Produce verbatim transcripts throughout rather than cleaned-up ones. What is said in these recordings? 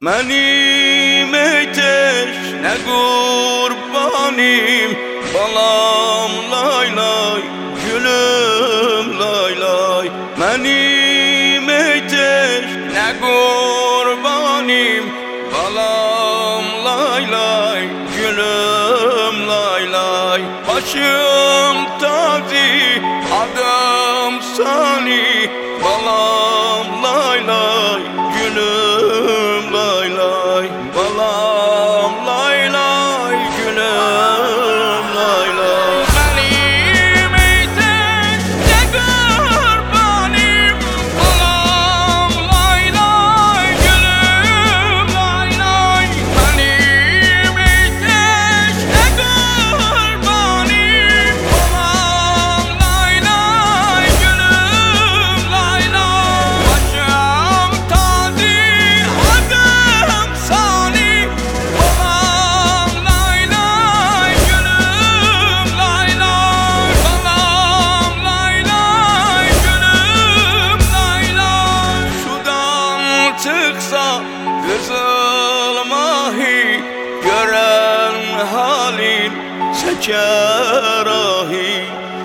Mənim eteşne qurbanim, balam lay lay, gülüm lay lay. Mənim eteşne qurbanim, balam lay lay, gülüm lay lay. Başım tazi, adım sani, balam lay lay, gülüm lay lay. Balam lay lay, gülüm lay lay. Benim eteşne qurbanim, balam lay lay, gülüm lay lay. Benim eteşne qurbanim, balam lay lay, gülüm lay lay. Başım tazi, adım sani, balam lay lay, gülüm lay lay. Balam lay lay, gülüm lay lay. Sudan çıksa kızıl mahi, gören halin çeker ahi.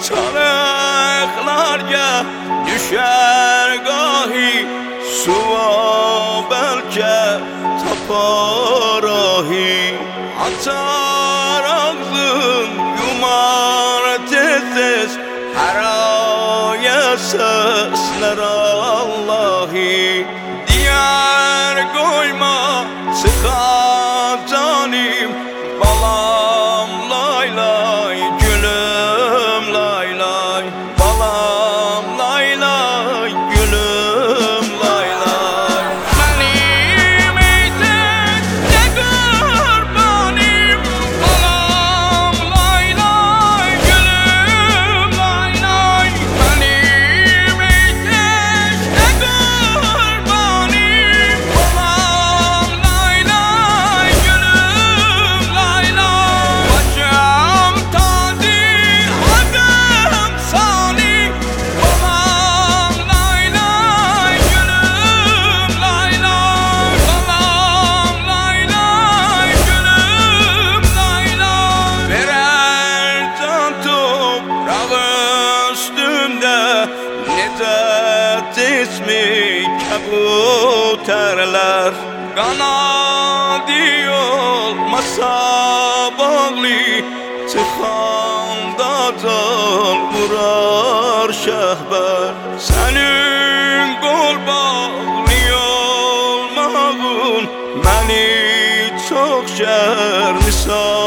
Sarıklarca düşer gahi, suva belki tapar ahi. Açar ağzın, yumar tez tez, her aya sesler Allahi. Diğer koyma sıka canim, balam lay lay, gülüm lay lay. Balam lay lay, gülüm lay lay. Benim eteşne qurbanim, balam lay lay, gülüm lay lay. Benim eteşne qurbanim, balam lay lay, gülüm lay lay. Başım tazi, adım sani, balam lay lay, gülüm lay lay. Balam lay lay, gülüm lay lay. Birer can toprağı üstünde, Necdet ismi kabuterler. Kanadı olmasa bağlı, çıkanda can vurar şehber. Senin kol bağlı olmağın beni çok şer misal.